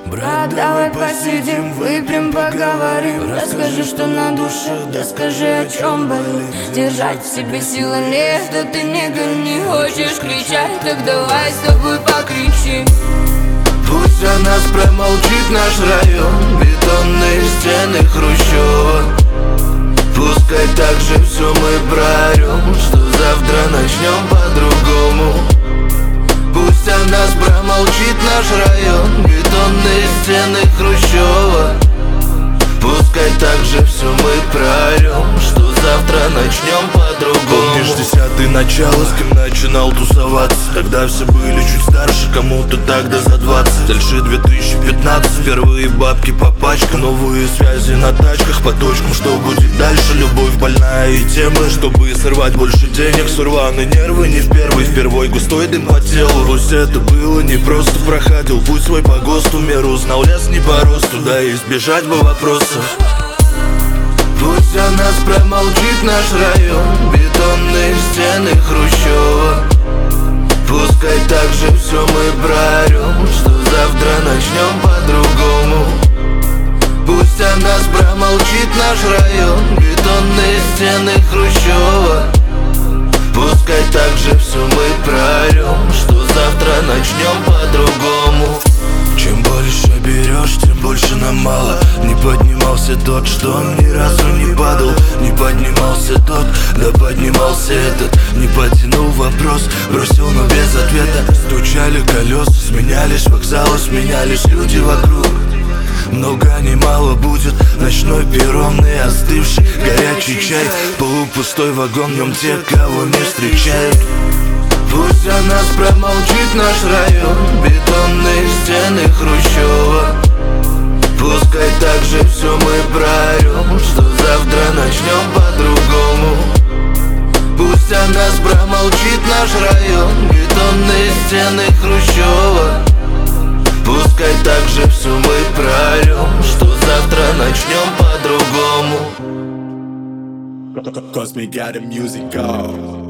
Брат, давай посидим, выпьем, поговорим. Расскажи, что на душе, да скажи, о чем болит. Держать в себе силы нет, что ты мне не хочешь кричать. Так давай с тобой покричим. Пусть о нас промолчит наш район, бетонные стены Хрущева. Пускай так же все мы проорем, что завтра начнем по-другому. Пусть о нас промолчит наш район, бетонные стены Хрущева. Пускай так же все мы проорем, что завтра начнем по-другому. Помнишь 10-е начало, с кем начинал тусоваться? Тогда все были чуть старше, кому-то тогда за 20. Дальше 2015, впервые бабки по пачкам, новые связи на тачках по точкам. Что будет дальше? Любовь больная и темы, чтобы сорвать больше денег. Сурваны нервы, не впервой густой дым по телу. Пусть это было не просто, проходил путь свой по ГОСТу. Меру узнал лес не по росту, да и избежать бы вопросов. Пусть о нас промолчит наш район, бетонные стены Хрущева. Пускай так же все мы проорем, что завтра начнем по-другому. Пусть о нас промолчит наш район, бетонные стены Хрущева. Пускай так же все мы проорем, что завтра начнем по-другому. Чем больше берешь, тем больше нам мало. Не поднимался тот, что ни разу не падал. Не поднимался тот, да поднимался этот. Не потянул вопрос, бросил, но без ответа. Стучали колеса, сменялись вокзалы, сменялись люди вокруг. Много не мало будет, ночной перрон и остывший горячий чай. Полупустой вагон, в нем те, кого не встречают. Пусть о нас промолчит наш район, бетонные стены Хрущева. Пускай так же все мы проорем, что завтра начнем по-другому. Пусть о нас промолчит наш район, бетонные стены Хрущева. Пускай так же все мы проорем, что завтра начнем по-другому. Cause me got the music go.